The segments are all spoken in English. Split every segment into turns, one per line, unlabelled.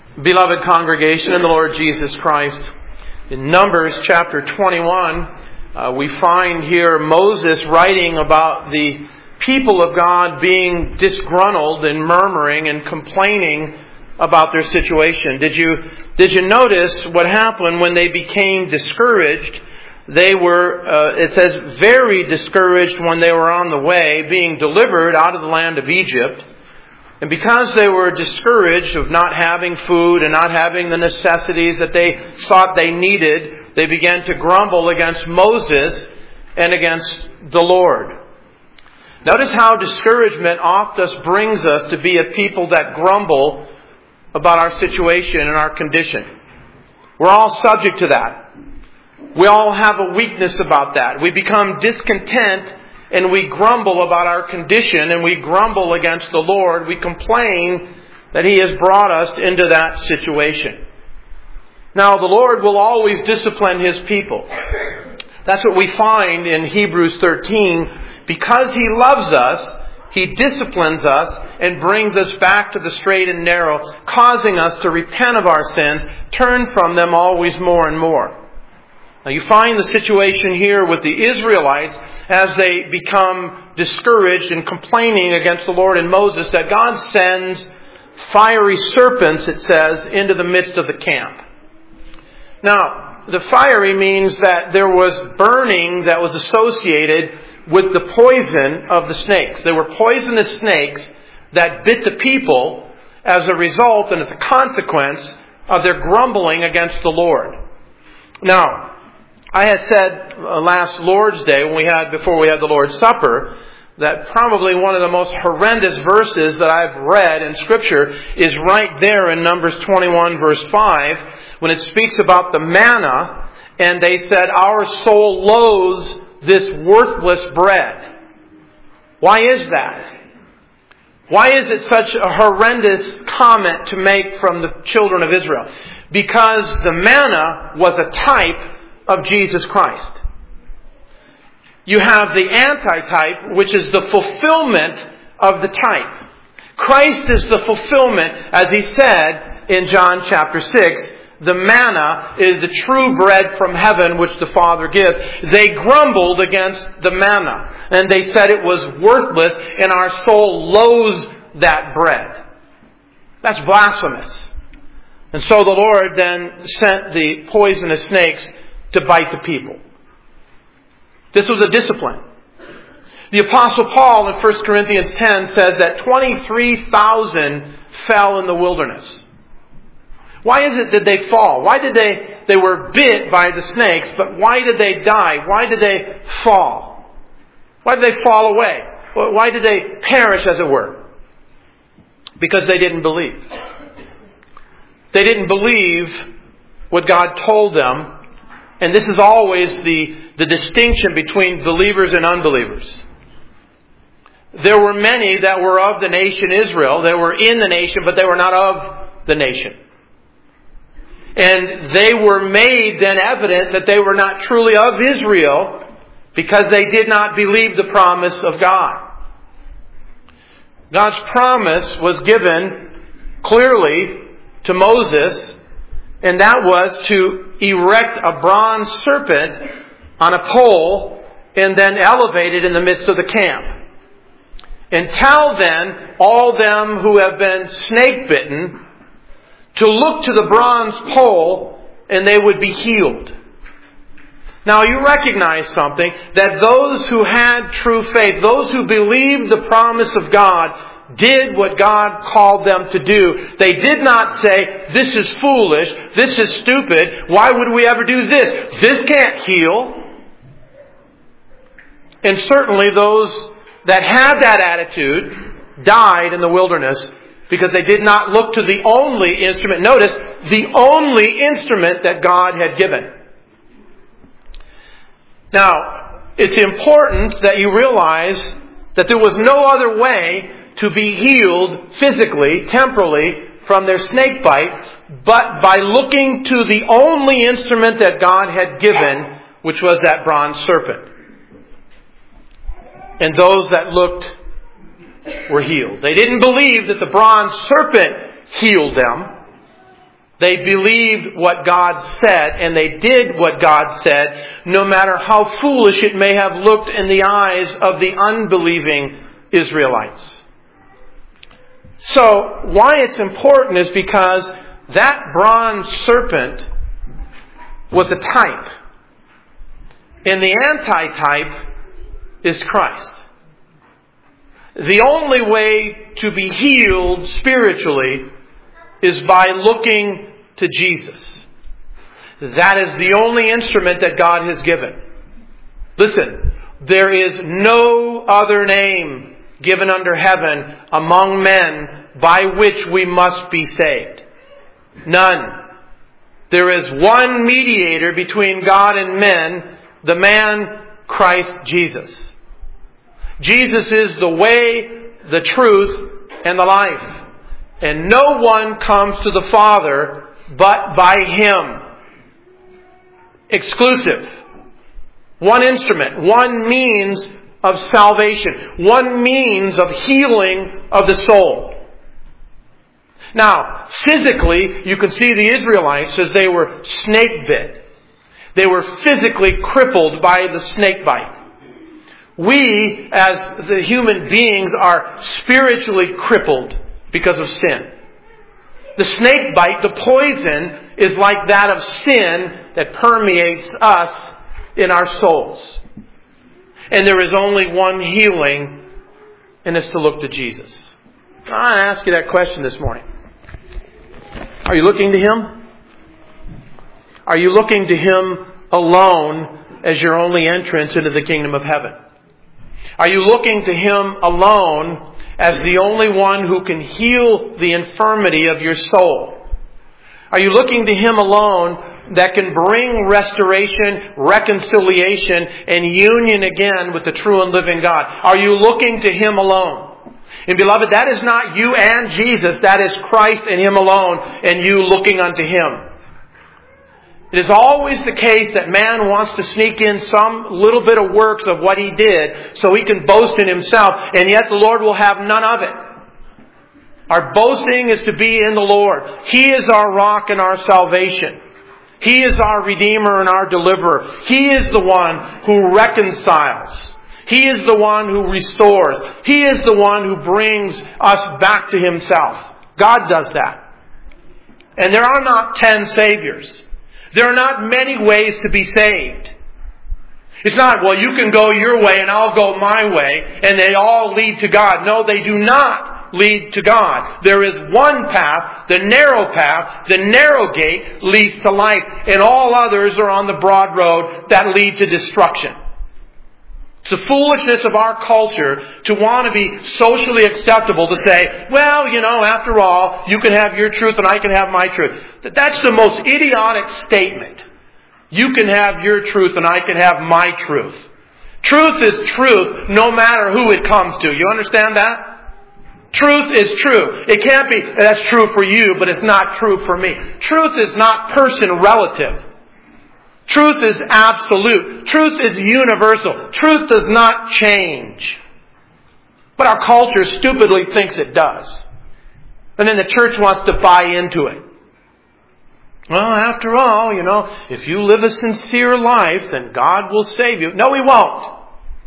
Beloved congregation in the Lord Jesus Christ, in Numbers chapter 21, we find here Moses writing about the people of God being disgruntled and murmuring and complaining about their situation. Did you notice what happened when they became discouraged? They were, it says, very discouraged when they were on the way, being delivered out of the land of Egypt. And because they were discouraged of not having food and not having the necessities that they thought they needed, they began to grumble against Moses and against the Lord. Notice how discouragement often brings us to be a people that grumble about our situation and our condition. We're all subject to that. We all have a weakness about that. We become discontent and we grumble about our condition and we grumble against the Lord. We complain that He has brought us into that situation. Now, the Lord will always discipline His people. That's what we find in Hebrews 13. Because He loves us, He disciplines us and brings us back to the straight and narrow, causing us to repent of our sins, turn from them always more and more. Now, you find the situation here with the Israelites as they become discouraged and complaining against the Lord and Moses, that God sends fiery serpents, it says, into the midst of the camp. Now, the fiery means that there was burning that was associated with the poison of the snakes. There were poisonous snakes that bit the people as a result and as a consequence of their grumbling against the Lord. Now, I had said last Lord's Day, before we had the Lord's Supper, that probably one of the most horrendous verses that I've read in Scripture is right there in Numbers 21 verse 5, when it speaks about the manna, and they said, "Our soul loathes this worthless bread." Why is that? Why is it such a horrendous comment to make from the children of Israel? Because the manna was a type of Jesus Christ. You have the antitype, which is the fulfillment of the type. Christ is the fulfillment, as He said in John chapter 6, the manna is the true bread from heaven which the Father gives. They grumbled against the manna, and they said it was worthless, and our soul loathes that bread. That's blasphemous. And so the Lord then sent the poisonous snakes to bite the people. This was a discipline. The Apostle Paul in 1 Corinthians 10 says that 23,000 fell in the wilderness. Why is it that they fall? Why did they were bit by the snakes, but why did they die? Why did they fall? Why did they fall away? Why did they perish, as it were? Because they didn't believe. They didn't believe what God told them. And this is always the distinction between believers and unbelievers. There were many that were of the nation Israel. They were in the nation, but they were not of the nation. And they were made then evident that they were not truly of Israel because they did not believe the promise of God. God's promise was given clearly to Moses, and that was to erect a bronze serpent on a pole and then elevate it in the midst of the camp. And tell then all them who have been snake bitten to look to the bronze pole and they would be healed. Now you recognize something, that those who had true faith, those who believed the promise of God, did what God called them to do. They did not say, "This is foolish, this is stupid, why would we ever do this? This can't heal." And certainly those that had that attitude died in the wilderness because they did not look to the only instrument. Notice, the only instrument that God had given. Now, it's important that you realize that there was no other way to be healed physically, temporally, from their snake bite, but by looking to the only instrument that God had given, which was that bronze serpent. And those that looked were healed. They didn't believe that the bronze serpent healed them. They believed what God said, and they did what God said, no matter how foolish it may have looked in the eyes of the unbelieving Israelites. So, why it's important is because that bronze serpent was a type. And the antitype is Christ. The only way to be healed spiritually is by looking to Jesus. That is the only instrument that God has given. Listen, there is no other name given under heaven among men by which we must be saved. None. There is one mediator between God and men, the man Christ Jesus. Jesus is the way, the truth, and the life. And no one comes to the Father but by Him. Exclusive. One instrument. One means of salvation. One means of healing of the soul. Now, physically, you can see the Israelites as they were snake bit. They were physically crippled by the snake bite. We, as the human beings, are spiritually crippled because of sin. The snake bite, the poison, is like that of sin that permeates us in our souls. And there is only one healing, and it's to look to Jesus. I want to ask you that question this morning. Are you looking to Him? Are you looking to Him alone as your only entrance into the kingdom of heaven? Are you looking to Him alone as the only one who can heal the infirmity of your soul? Are you looking to Him alone that can bring restoration, reconciliation, and union again with the true and living God? Are you looking to Him alone? And beloved, that is not you and Jesus. That is Christ and Him alone, and you looking unto Him. It is always the case that man wants to sneak in some little bit of works of what he did so he can boast in himself, and yet the Lord will have none of it. Our boasting is to be in the Lord. He is our rock and our salvation. He is our Redeemer and our Deliverer. He is the one who reconciles. He is the one who restores. He is the one who brings us back to Himself. God does that. And there are not 10 Saviors. There are not many ways to be saved. It's not, well, you can go your way and I'll go my way, and they all lead to God. No, they do not lead to God. There is one path, the narrow gate leads to life, and all others are on the broad road that lead to destruction. It's the foolishness of our culture to want to be socially acceptable to say, well, after all, you can have your truth and I can have my truth. That's the most idiotic statement. You can have your truth and I can have my truth. Truth is truth no matter who it comes to. You understand that? Truth is true. It can't be, that's true for you, but it's not true for me. Truth is not person relative. Truth is absolute. Truth is universal. Truth does not change. But our culture stupidly thinks it does. And then the church wants to buy into it. Well, after all, if you live a sincere life, then God will save you. No, He won't.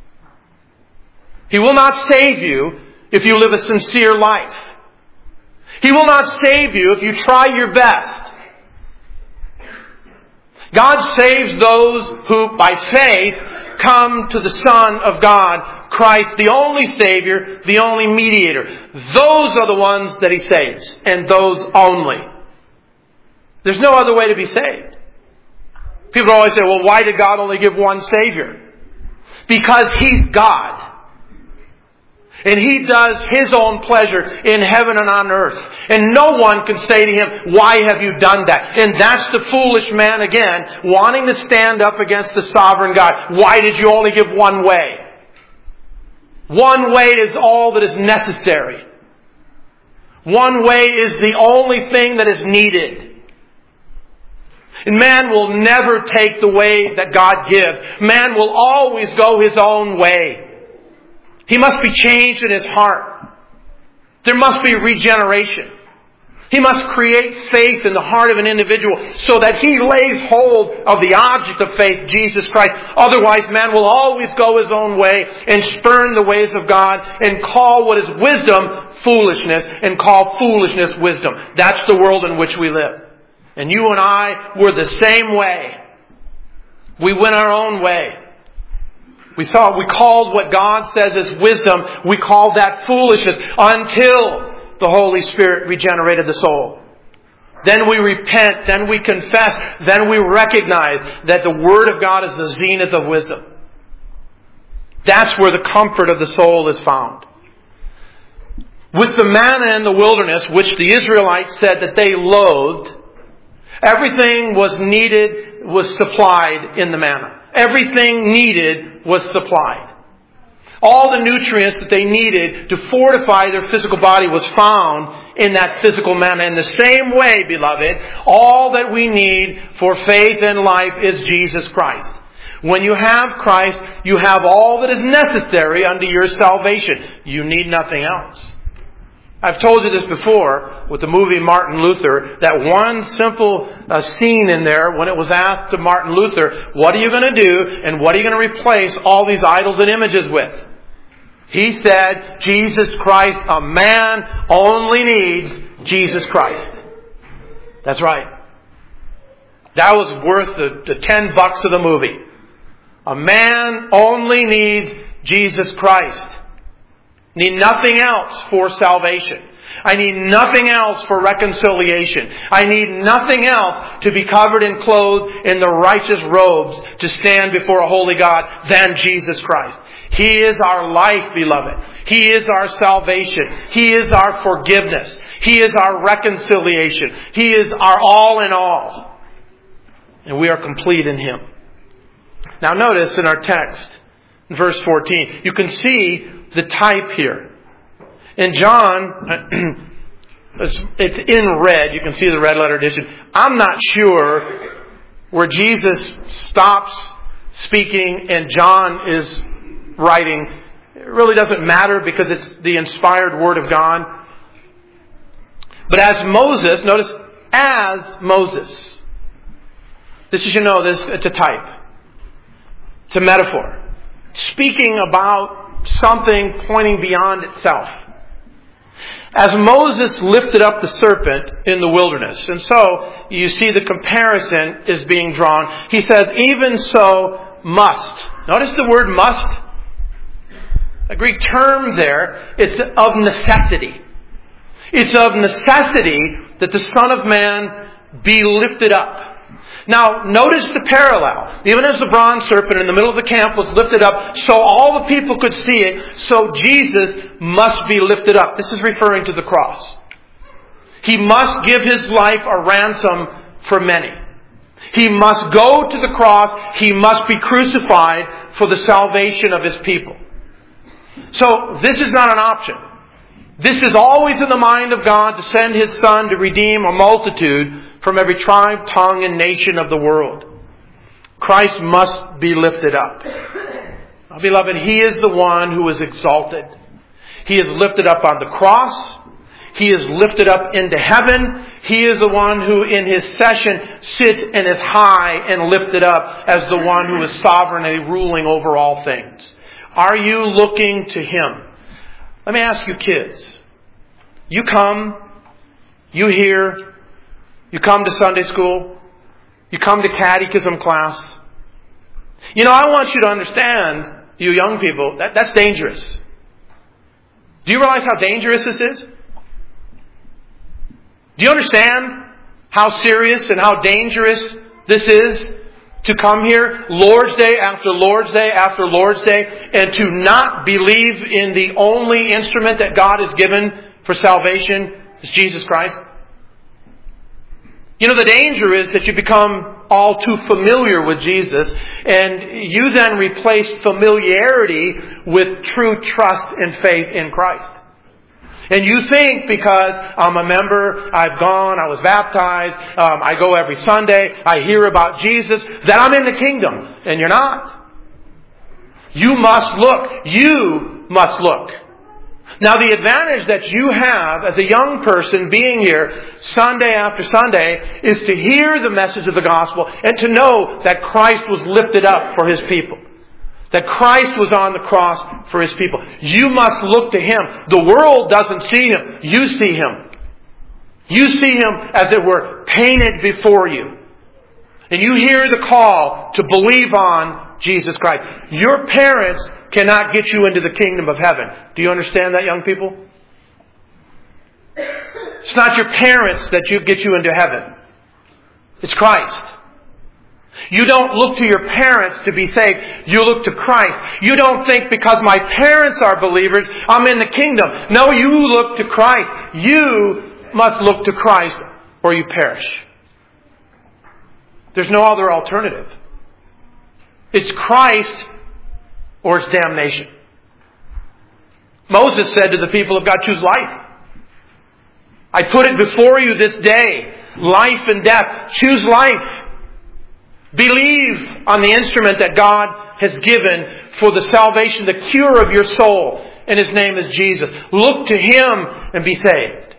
He will not save you if you live a sincere life. He will not save you if you try your best. God saves those who, by faith, come to the Son of God, Christ, the only Savior, the only mediator. Those are the ones that He saves, and those only. There's no other way to be saved. People always say, well, why did God only give one Savior? Because He's God. And He does His own pleasure in heaven and on earth. And no one can say to Him, why have you done that? And that's the foolish man again, wanting to stand up against the sovereign God. Why did you only give one way? One way is all that is necessary. One way is the only thing that is needed. And man will never take the way that God gives. Man will always go his own way. He must be changed in his heart. There must be regeneration. He must create faith in the heart of an individual so that he lays hold of the object of faith, Jesus Christ. Otherwise, man will always go his own way and spurn the ways of God and call what is wisdom foolishness and call foolishness wisdom. That's the world in which we live. And you and I were the same way. We went our own way. We called what God says is wisdom, we called that foolishness until the Holy Spirit regenerated the soul. Then we repent, then we confess, then we recognize that the Word of God is the zenith of wisdom. That's where the comfort of the soul is found. With the manna in the wilderness, which the Israelites said that they loathed, everything was needed, was supplied in the manna. Everything needed was supplied. All the nutrients that they needed to fortify their physical body was found in that physical manna. In the same way, beloved, all that we need for faith and life is Jesus Christ. When you have Christ, you have all that is necessary unto your salvation. You need nothing else. I've told you this before with the movie Martin Luther, that one simple scene in there when it was asked to Martin Luther, what are you going to do and what are you going to replace all these idols and images with? He said, Jesus Christ, a man only needs Jesus Christ. That's right. That was worth the $10 of the movie. A man only needs Jesus Christ. Need nothing else for salvation. I need nothing else for reconciliation. I need nothing else to be covered and clothed in the righteous robes to stand before a holy God than Jesus Christ. He is our life, beloved. He is our salvation. He is our forgiveness. He is our reconciliation. He is our all in all. And we are complete in Him. Now notice in our text, in verse 14, you can see the type here. In John, it's in red. You can see the red letter edition. I'm not sure where Jesus stops speaking and John is writing. It really doesn't matter because it's the inspired Word of God. But as Moses, notice, as Moses. This is, it's a type. It's a metaphor. Speaking about something pointing beyond itself. As Moses lifted up the serpent in the wilderness, and so you see the comparison is being drawn. He says, even so must. Notice the word must. A Greek term there, it's of necessity. It's of necessity that the Son of Man be lifted up. Now, notice the parallel. Even as the bronze serpent in the middle of the camp was lifted up, so all the people could see it, so Jesus must be lifted up. This is referring to the cross. He must give His life a ransom for many. He must go to the cross. He must be crucified for the salvation of His people. So, this is not an option. This is always in the mind of God to send His Son to redeem a multitude from every tribe, tongue, and nation of the world. Christ must be lifted up. Now, beloved, He is the one who is exalted. He is lifted up on the cross. He is lifted up into heaven. He is the one who in His session sits and is high and lifted up as the one who is sovereignly ruling over all things. Are you looking to Him? Let me ask you kids. You come, you hear, you come to Sunday school, you come to catechism class. I want you to understand, you young people, that's dangerous. Do you realize how dangerous this is? Do you understand how serious and how dangerous this is to come here Lord's Day after Lord's Day after Lord's Day and to not believe in the only instrument that God has given for salvation is Jesus Christ? The danger is that you become all too familiar with Jesus and you then replace familiarity with true trust and faith in Christ. And you think because I'm a member, I've gone, I was baptized, I go every Sunday, I hear about Jesus, that I'm in the kingdom. And you're not. You must look. You must look Now, the advantage that you have as a young person being here Sunday after Sunday is to hear the message of the gospel and to know that Christ was lifted up for His people. That Christ was on the cross for His people. You must look to Him. The world doesn't see Him. You see Him. You see Him, as it were, painted before you. And you hear the call to believe on Jesus Christ. Your parents cannot get you into the kingdom of heaven. Do you understand that, young people? It's not your parents that get you into heaven. It's Christ. You don't look to your parents to be saved. You look to Christ. You don't think because my parents are believers, I'm in the kingdom. No, you look to Christ. You must look to Christ or you perish. There's no other alternative. It's Christ or it's damnation. Moses said to the people of God, choose life. I put it before you this day, life and death. Choose life. Believe on the instrument that God has given for the salvation, the cure of your soul, and His name is Jesus. Look to Him and be saved.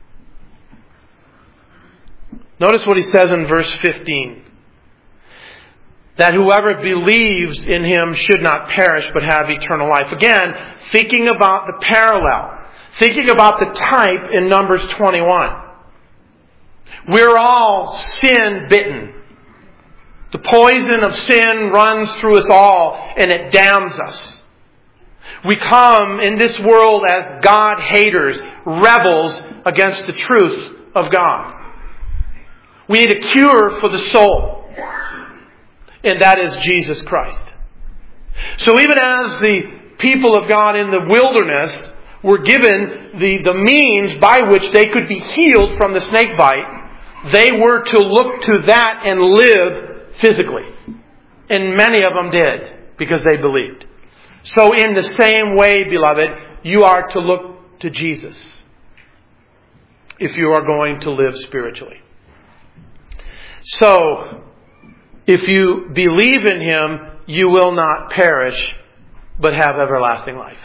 Notice what He says in verse 15. That whoever believes in Him should not perish but have eternal life. Again, thinking about the parallel. Thinking about the type in Numbers 21. We're all sin-bitten. The poison of sin runs through us all and it damns us. We come in this world as God-haters, rebels against the truth of God. We need a cure for the soul. And that is Jesus Christ. So even as the people of God in the wilderness were given the means by which they could be healed from the snake bite, they were to look to that and live physically. And many of them did because they believed. So in the same way, beloved, you are to look to Jesus if you are going to live spiritually. So, if you believe in Him, you will not perish, but have everlasting life.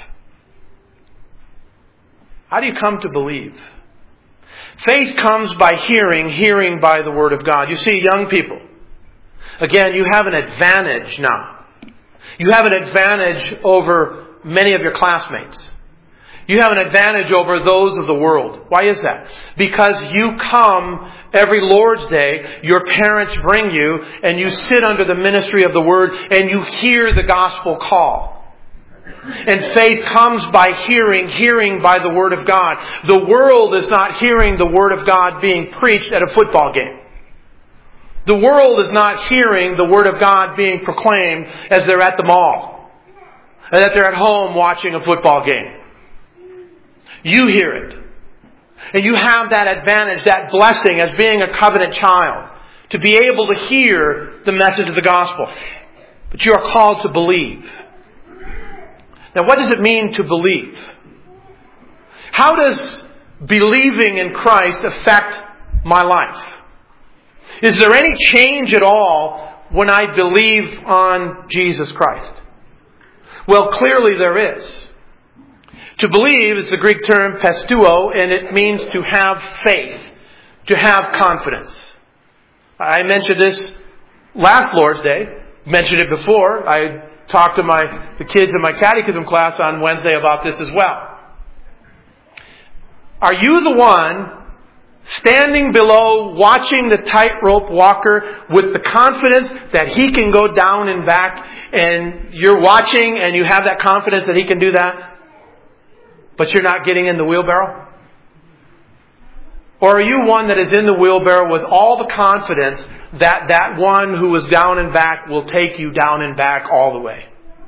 How do you come to believe? Faith comes by hearing, hearing by the Word of God. You see, young people, again, you have an advantage now. You have an advantage over many of your classmates. You have an advantage over those of the world. Why is that? Because you come every Lord's Day, your parents bring you, and you sit under the ministry of the Word, and you hear the gospel call. And faith comes by hearing, hearing by the Word of God. The world is not hearing the Word of God being preached at a football game. The world is not hearing the Word of God being proclaimed as they're at the mall, and that they're at home watching a football game. You hear it. And you have that advantage, that blessing as being a covenant child, to be able to hear the message of the gospel. But you are called to believe. Now, what does it mean to believe? How does believing in Christ affect my life? Is there any change at all when I believe on Jesus Christ? Well, clearly there is. To believe is the Greek term pisteuo, and it means to have faith, to have confidence. I mentioned this last Lord's Day, mentioned it before. I talked to the kids in my catechism class on Wednesday about this as well. Are you the one standing below watching the tightrope walker with the confidence that he can go down and back, and you're watching and you have that confidence that he can do that? But you're not getting in the wheelbarrow? Or are you one that is in the wheelbarrow with all the confidence that that one who was down and back will take you down and back all the way?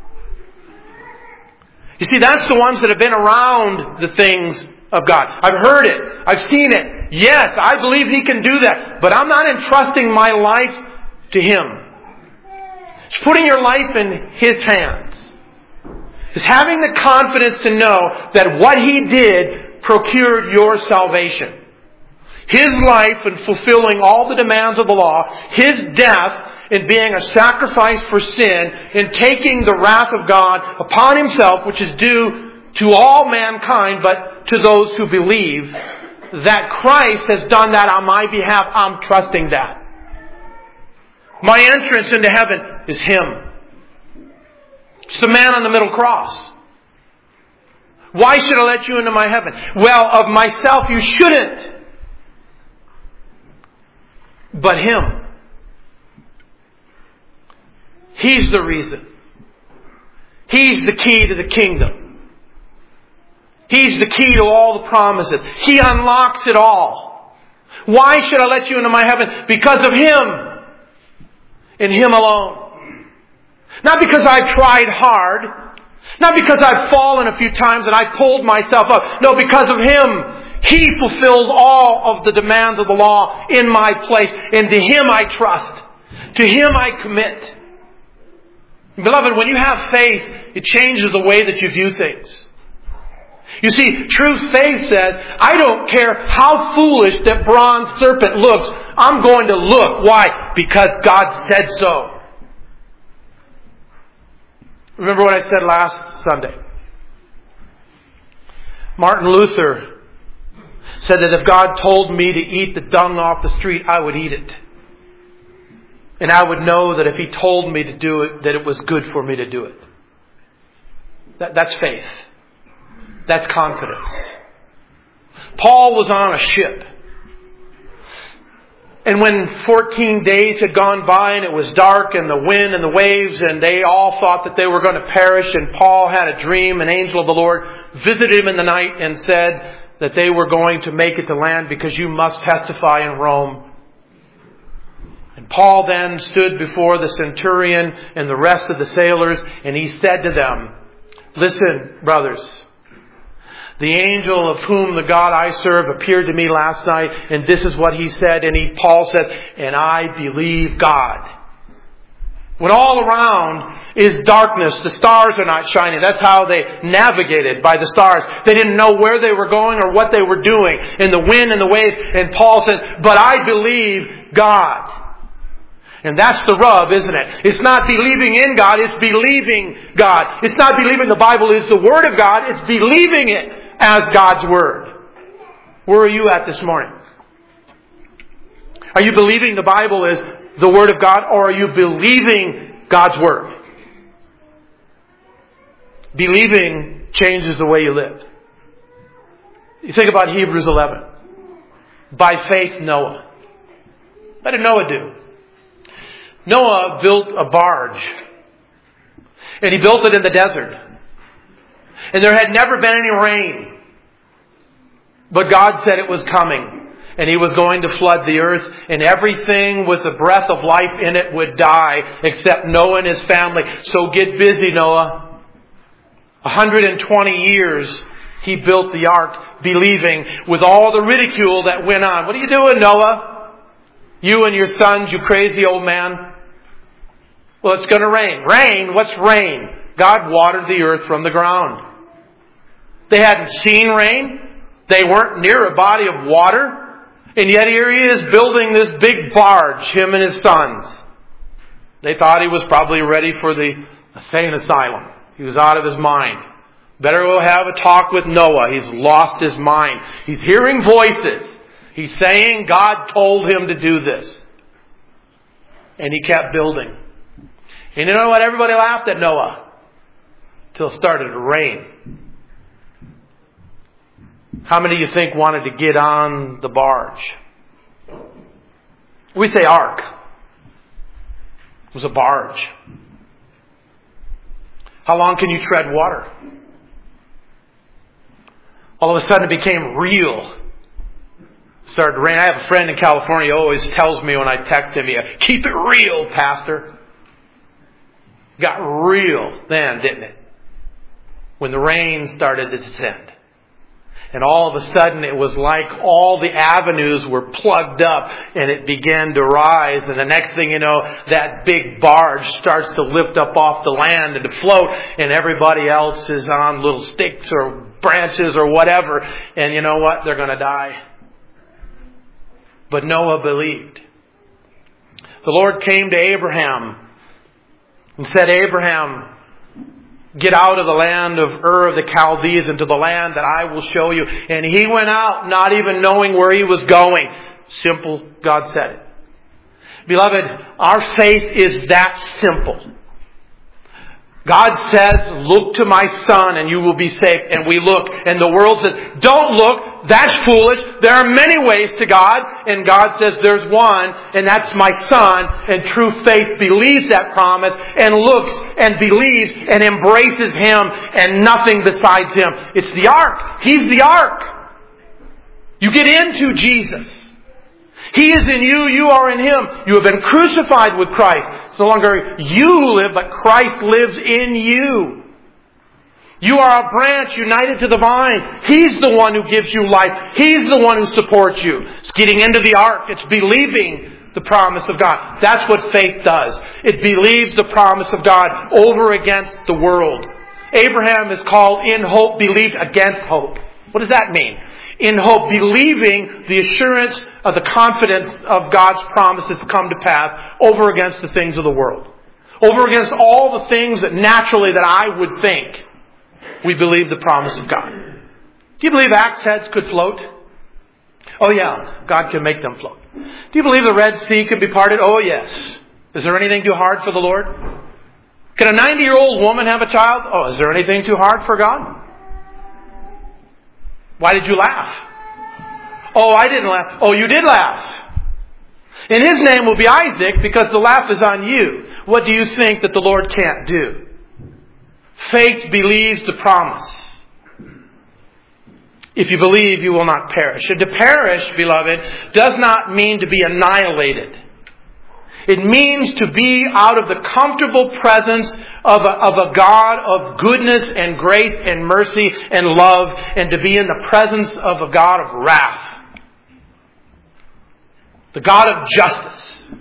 You see, that's the ones that have been around the things of God. I've heard it. I've seen it. Yes, I believe He can do that. But I'm not entrusting my life to Him. It's putting your life in His hands. Is having the confidence to know that what He did procured your salvation. His life in fulfilling all the demands of the law, His death in being a sacrifice for sin, in taking the wrath of God upon Himself, which is due to all mankind, but to those who believe that Christ has done that on my behalf. I'm trusting that. My entrance into heaven is Him. It's the man on the middle cross. Why should I let you into my heaven? Well, of myself you shouldn't. But Him. He's the reason. He's the key to the kingdom. He's the key to all the promises. He unlocks it all. Why should I let you into my heaven? Because of Him. And Him alone. Not because I've tried hard. Not because I've fallen a few times and I pulled myself up. No, because of Him. He fulfilled all of the demands of the law in my place. And to Him I trust. To Him I commit. Beloved, when you have faith, it changes the way that you view things. You see, true faith says, I don't care how foolish that bronze serpent looks. I'm going to look. Why? Because God said so. Remember what I said last Sunday. Martin Luther said that if God told me to eat the dung off the street, I would eat it. And I would know that if He told me to do it, that it was good for me to do it. That's faith. That's confidence. Paul was on a ship. And when 14 days had gone by and it was dark and the wind and the waves and they all thought that they were going to perish, and Paul had a dream, an angel of the Lord visited him in the night and said that they were going to make it to land because you must testify in Rome. And Paul then stood before the centurion and the rest of the sailors, and he said to them, listen, brothers, the angel of whom the God I serve appeared to me last night, and this is what he said. And Paul says, and I believe God. When all around is darkness, the stars are not shining. That's how they navigated, by the stars. They didn't know where they were going or what they were doing in the wind and the waves. And Paul said, but I believe God. And that's the rub, isn't it? It's not believing in God, it's believing God. It's not believing the Bible is the Word of God, it's believing it as God's Word. Where are you at this morning? Are you believing the Bible is the Word of God, or are you believing God's Word? Believing changes the way you live. You think about Hebrews 11. By faith, Noah. What did Noah do? Noah built a barge. And he built it in the desert. And there had never been any rain. But God said it was coming. And He was going to flood the earth. And everything with the breath of life in it would die except Noah and his family. So get busy, Noah. 120 years he built the ark, believing, with all the ridicule that went on. What are you doing, Noah? You and your sons, you crazy old man. Well, it's going to rain. Rain? What's rain? God watered the earth from the ground. They hadn't seen rain. They weren't near a body of water. And yet here he is building this big barge, him and his sons. They thought he was probably ready for the insane asylum. He was out of his mind. Better go have a talk with Noah. He's lost his mind. He's hearing voices. He's saying God told him to do this. And he kept building. And you know what? Everybody laughed at Noah till it started to rain. How many of you think wanted to get on the barge? We say ark. It was a barge. How long can you tread water? All of a sudden it became real. It started to rain. I have a friend in California who always tells me when I text him, keep it real, Pastor. Got real then, didn't it? When the rain started to descend. And all of a sudden it was like all the avenues were plugged up and it began to rise. And the next thing you know, that big barge starts to lift up off the land and to float. And everybody else is on little sticks or branches or whatever. And you know what? They're going to die. But Noah believed. The Lord came to Abraham and said, Abraham, Get out of the land of Ur of the Chaldees into the land that I will show you. And he went out not even knowing where he was going. Simple, God said it. Beloved, our faith is that simple. God says, look to my Son and you will be safe. And we look. And the world says, don't look. That's foolish. There are many ways to God. And God says, there's one. And that's my Son. And true faith believes that promise and looks and believes and embraces Him and nothing besides Him. It's the ark. He's the ark. You get into Jesus. He is in you, you are in Him. You have been crucified with Christ. It's no longer you who live, but Christ lives in you. You are a branch united to the vine. He's the one who gives you life. He's the one who supports you. It's getting into the ark. It's believing the promise of God. That's what faith does. It believes the promise of God over against the world. Abraham is called in hope, believed against hope. What does that mean? In hope, believing the assurance of the confidence of God's promises to come to pass over against the things of the world. Over against all the things that naturally that I would think. We believe the promise of God. Do you believe axe heads could float? Oh yeah, God can make them float. Do you believe the Red Sea could be parted? Oh yes. Is there anything too hard for the Lord? Can a 90-year-old woman have a child? Oh, is there anything too hard for God? Why did you laugh? Oh, I didn't laugh. Oh, you did laugh. And his name will be Isaac because the laugh is on you. What do you think that the Lord can't do? Faith believes the promise. If you believe, you will not perish. And to perish, beloved, does not mean to be annihilated. It means to be out of the comfortable presence of a God of goodness and grace and mercy and love, and to be in the presence of a God of wrath. The God of justice.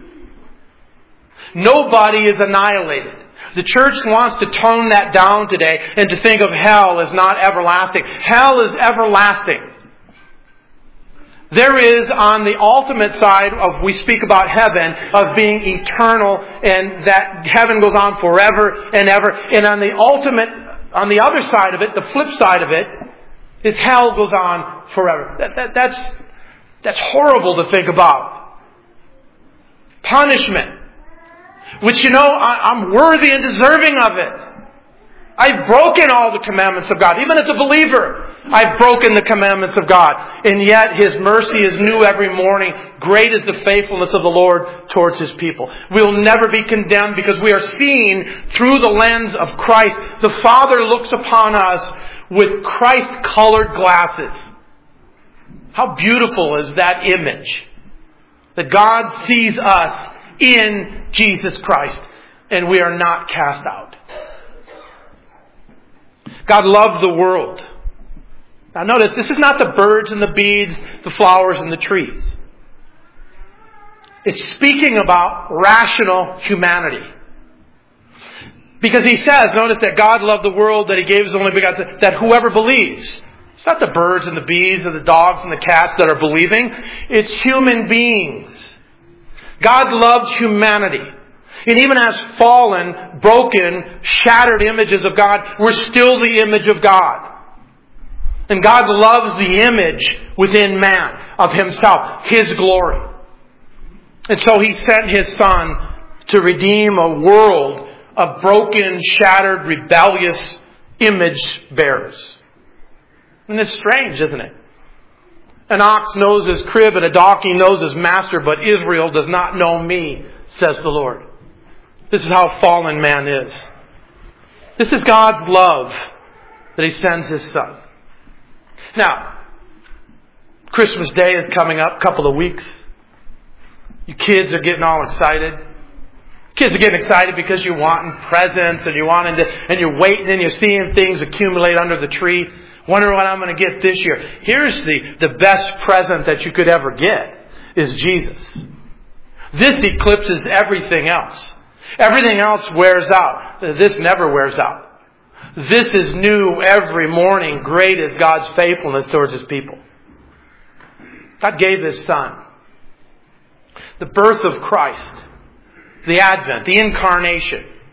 Nobody is annihilated. The church wants to tone that down today and to think of hell as not everlasting. Hell is everlasting. There is on the ultimate side of, we speak about heaven, of being eternal, and that heaven goes on forever and ever. And on the ultimate, on the other side of it, the flip side of it, is hell goes on forever. That's horrible to think about. Punishment. Which, I'm worthy and deserving of it. I've broken all the commandments of God. Even as a believer, I've broken the commandments of God. And yet His mercy is new every morning. Great is the faithfulness of the Lord towards His people. We'll never be condemned because we are seen through the lens of Christ. The Father looks upon us with Christ-colored glasses. How beautiful is that image? That God sees us in Jesus Christ and we are not cast out. God loved the world. Now notice, this is not the birds and the bees, the flowers and the trees. It's speaking about rational humanity. Because He says, notice that God loved the world, that He gave His only begotten Son, that whoever believes. It's not the birds and the bees and the dogs and the cats that are believing. It's human beings. God loved humanity. And even as fallen, broken, shattered images of God, we're still the image of God. And God loves the image within man of Himself, His glory. And so He sent His Son to redeem a world of broken, shattered, rebellious image bearers. And it's strange, isn't it? An ox knows his crib and a donkey knows his master, but Israel does not know me, says the Lord. This is how fallen man is. This is God's love that He sends His Son. Now, Christmas Day is coming up, a couple of weeks. You kids are getting all excited. Kids are getting excited because you're wanting presents and and you're waiting and you're seeing things accumulate under the tree. Wondering what I'm going to get this year. Here's the best present that you could ever get is Jesus. This eclipses everything else. Everything else wears out. This never wears out. This is new every morning. Great is God's faithfulness towards His people. God gave His Son. The birth of Christ. The Advent. The Incarnation.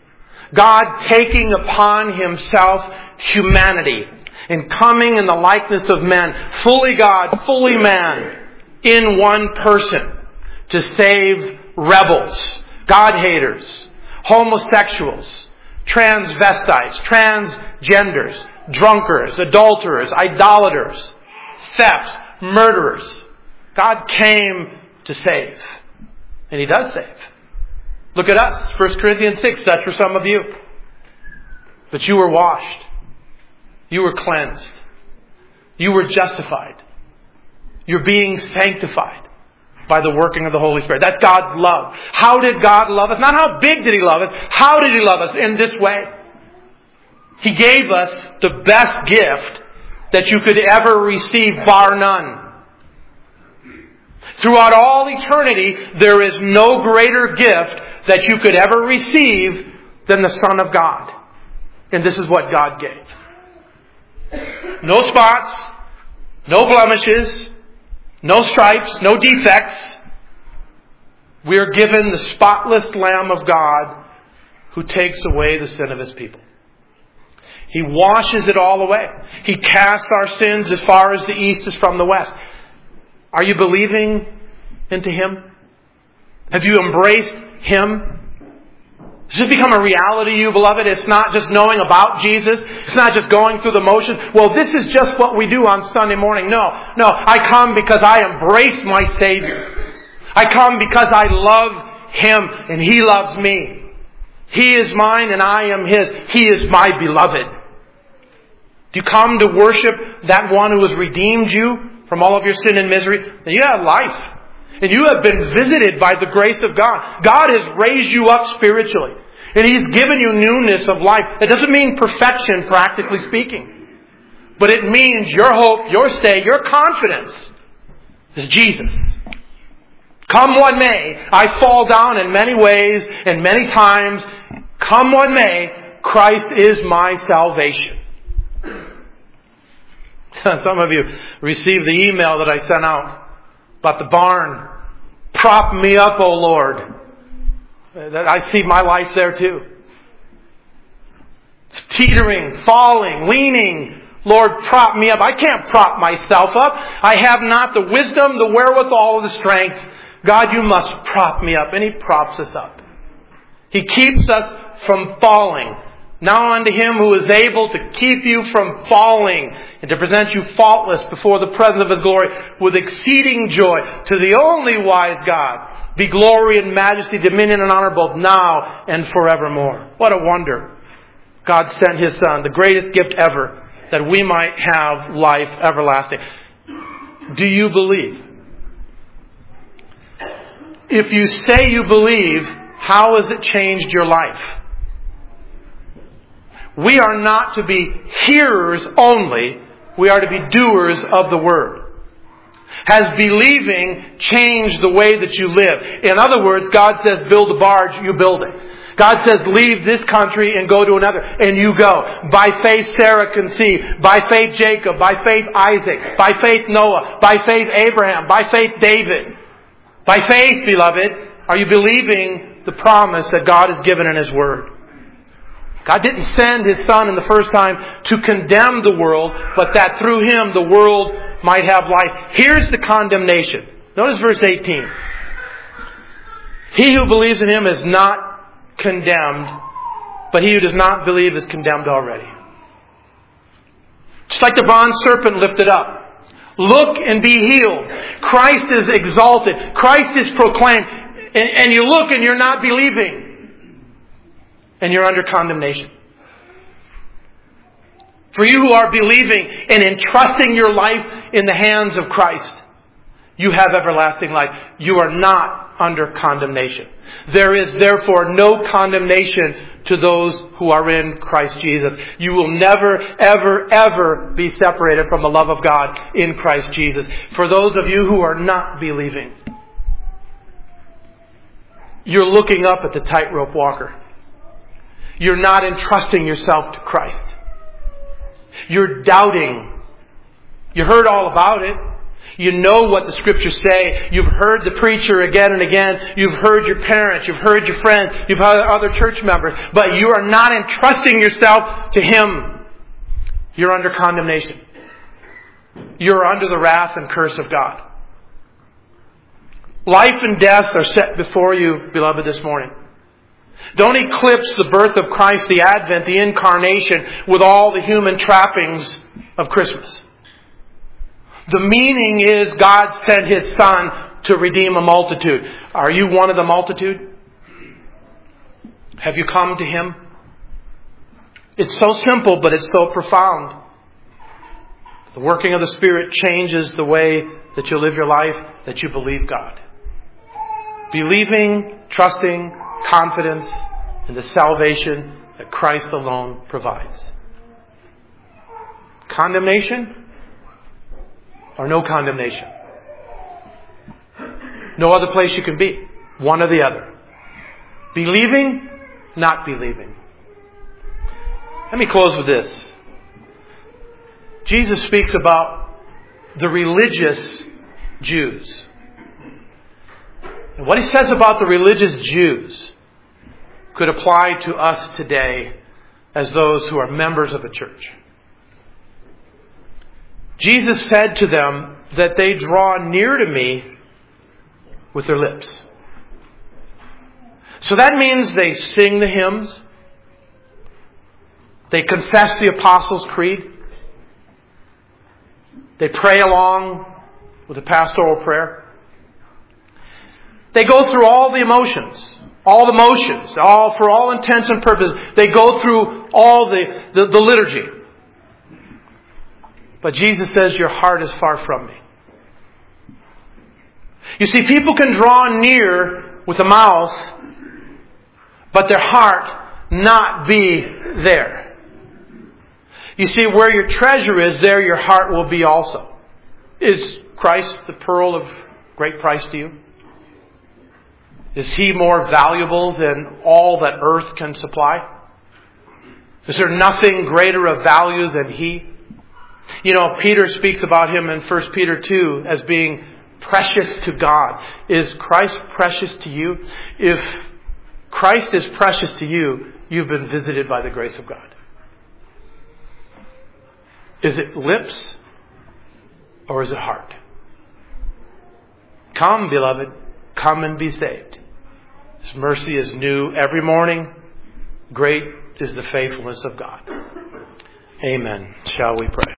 God taking upon Himself humanity and coming in the likeness of men, fully God, fully man, in one person to save rebels, God-haters, homosexuals, transvestites, transgenders, drunkards, adulterers, idolaters, thefts, murderers. God came to save. And He does save. Look at us. 1 Corinthians 6, such were some of you. But you were washed. You were cleansed. You were justified. You're being sanctified by the working of the Holy Spirit. That's God's love. How did God love us? Not how big did He love us. How did He love us? In this way. He gave us the best gift that you could ever receive, bar none. Throughout all eternity, there is no greater gift that you could ever receive than the Son of God. And this is what God gave. No spots, no blemishes, no stripes, no defects. We are given the spotless Lamb of God who takes away the sin of His people. He washes it all away. He casts our sins as far as the east is from the west. Are you believing into Him? Have you embraced Him? Does this become a reality to you, beloved? It's not just knowing about Jesus. It's not just going through the motions. Well, this is just what we do on Sunday morning. No. I come because I embrace my Savior. I come because I love Him and He loves me. He is mine and I am His. He is my beloved. Do you come to worship that one who has redeemed you from all of your sin and misery? Then you have life. And you have been visited by the grace of God. God has raised you up spiritually. And He's given you newness of life. That doesn't mean perfection, practically speaking. But it means your hope, your stay, your confidence is Jesus. Come what may, I fall down in many ways and many times. Come what may, Christ is my salvation. Some of you received the email that I sent out about the barn. Prop me up, O Lord. I see my life there too. Teetering, falling, leaning. Lord, prop me up. I can't prop myself up. I have not the wisdom, the wherewithal, or the strength. God, you must prop me up. And He props us up. He keeps us from falling. Now unto Him who is able to keep you from falling and to present you faultless before the presence of His glory with exceeding joy. To the only wise God be glory and majesty, dominion and honor both now and forevermore. What a wonder. God sent His Son, the greatest gift ever, that we might have life everlasting. Do you believe? If you say you believe, how has it changed your life? We are not to be hearers only. We are to be doers of the Word. Has believing changed the way that you live? In other words, God says, build a barge, you build it. God says, leave this country and go to another, and you go. By faith, Sarah conceived. By faith, Jacob. By faith, Isaac. By faith, Noah. By faith, Abraham. By faith, David. By faith, beloved, are you believing the promise that God has given in His Word? God didn't send His Son in the first time to condemn the world, but that through Him the world might have life. Here's the condemnation. Notice verse 18. He who believes in Him is not condemned, but he who does not believe is condemned already. Just like the bronze serpent lifted up. Look and be healed. Christ is exalted. Christ is proclaimed. And you look and you're not believing. And you're under condemnation. For you who are believing and entrusting your life in the hands of Christ, you have everlasting life. You are not under condemnation. There is therefore no condemnation to those who are in Christ Jesus. You will never, ever, ever be separated from the love of God in Christ Jesus. For those of you who are not believing, you're looking up at the tightrope walker. You're not entrusting yourself to Christ. You're doubting. You heard all about it. You know what the Scriptures say. You've heard the preacher again and again. You've heard your parents. You've heard your friends. You've heard other church members. But you are not entrusting yourself to Him. You're under condemnation. You're under the wrath and curse of God. Life and death are set before you, beloved, this morning. Don't eclipse the birth of Christ, the Advent, the Incarnation, with all the human trappings of Christmas. The meaning is God sent His Son to redeem a multitude. Are you one of the multitude? Have you come to Him? It's so simple, but it's so profound. The working of the Spirit changes the way that you live your life, that you believe God. Believing, trusting, confidence in the salvation that Christ alone provides. Condemnation or no condemnation? No other place you can be. One or the other. Believing, not believing. Let me close with this. Jesus speaks about the religious Jews. And what He says about the religious Jews could apply to us today as those who are members of a church. Jesus said to them that they draw near to me with their lips. So that means they sing the hymns. They confess the Apostles' Creed. They pray along with the pastoral prayer. They go through all the emotions, for all intents and purposes. They go through all the liturgy. But Jesus says, your heart is far from me. You see, people can draw near with the mouth, but their heart not be there. You see, where your treasure is, there your heart will be also. Is Christ the pearl of great price to you? Is He more valuable than all that earth can supply? Is there nothing greater of value than He? You know, Peter speaks about Him in 1 Peter 2 as being precious to God. Is Christ precious to you? If Christ is precious to you, you've been visited by the grace of God. Is it lips or is it heart? Come, beloved, come and be saved. His mercy is new every morning. Great is the faithfulness of God. Amen. Shall we pray?